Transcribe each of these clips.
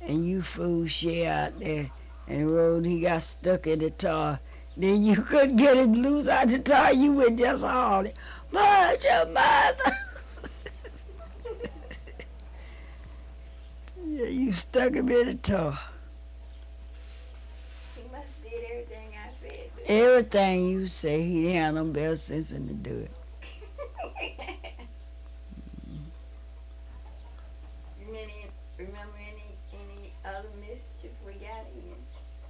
and you fool share out there and the road, he got stuck in the tar. Then you couldn't get him loose out the tar, you went just hauling. Mother, your mother. Yeah, you stuck him in the tar. He must have did everything I said. Everything you say, he didn't have no better sense than to do it. Remember any other mischief we got in?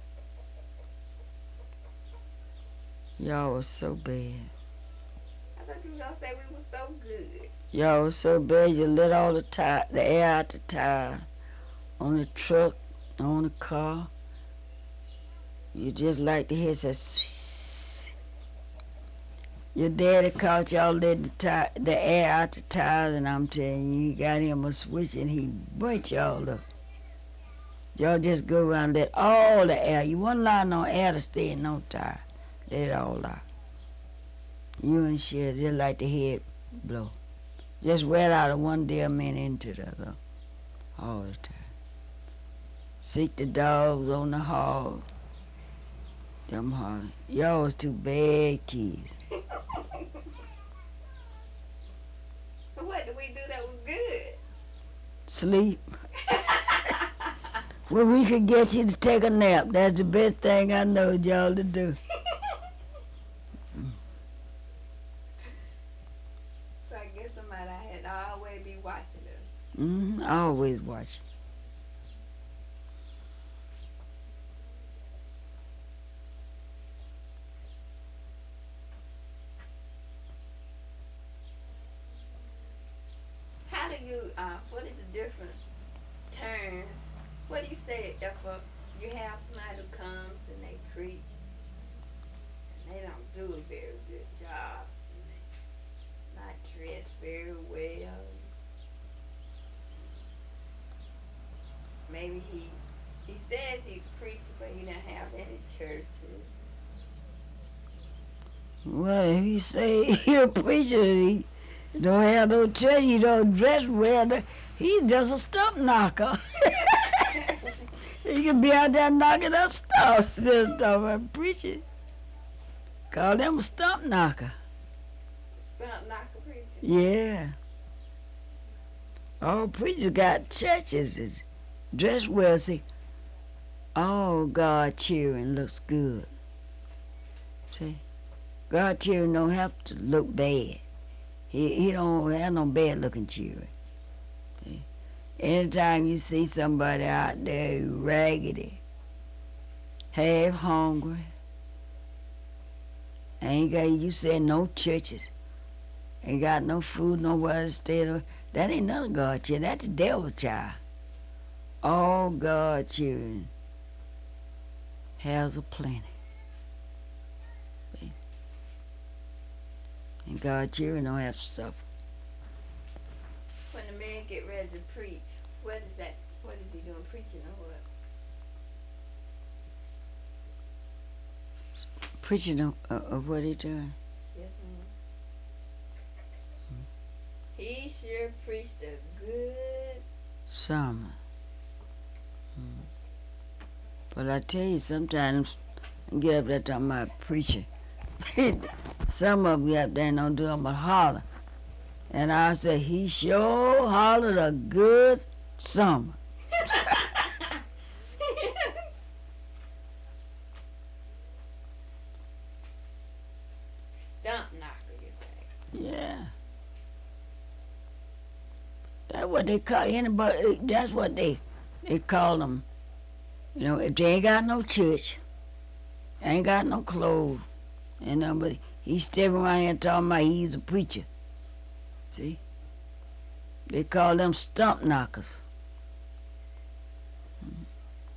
Y'all was so bad. I thought you were gonna say we were so good. Y'all was so bad you let all the air out the tire on the truck, on the car. You just like to hear that. Your daddy caught y'all let the air out the tires, and I'm telling you, he got him a switch and he burnt y'all up. Y'all just go around let all the air. You wasn't allowing no air to stay in no tire. Let it all out. You and shit just like to hear it blow. Just wet out of one damn minute into the other. All the time. Sick the dogs on the hall. Them hollering. Y'all was two bad kids. What did we do that was good? Sleep. Well, we could get you to take a nap. That's the best thing I know y'all to do. So I guess somebody had to always be watching us. Mm-hmm. Always watching. How do you, what is the different terms? What do you say if you have somebody who comes and they preach and they don't do a very good job, and they not dressed very well? Maybe he says he's a preacher, but he don't have any churches. Well, if you say you're a preacher, he don't have no church, he don't dress well, he's just a stump knocker. He can be out there knocking up stuff, still stuff and preaching. Call them a stump knocker. Stump knocker preacher? Yeah. All preachers got churches and dress well. See, all God cheering looks good. See, God cheering don't have to look bad. He don't have no bad looking cheering. See? Anytime you see somebody out there raggedy, half hungry, ain't got, you said no churches, ain't got no food, nowhere to stay, that ain't none of God cheering. That's the devil child. All God cheering has a plenty. See? And God cheering don't have to suffer. When the man get ready to preach, what is that? What is he doing, preaching or what? Preaching of what he doing? Yes, ma'am. He sure preached a good sermon. But I tell you, sometimes I get up there talking about preaching. Some of them up there don't do them but holler. And I say, he sure hollered a good sermon. Stump knocker, you say? Yeah. That's what they call anybody. That's what they call them. You know, if they ain't got no church, ain't got no clothes, and nobody, he's stepping around here talking about he's a preacher. See? They call them stump knockers.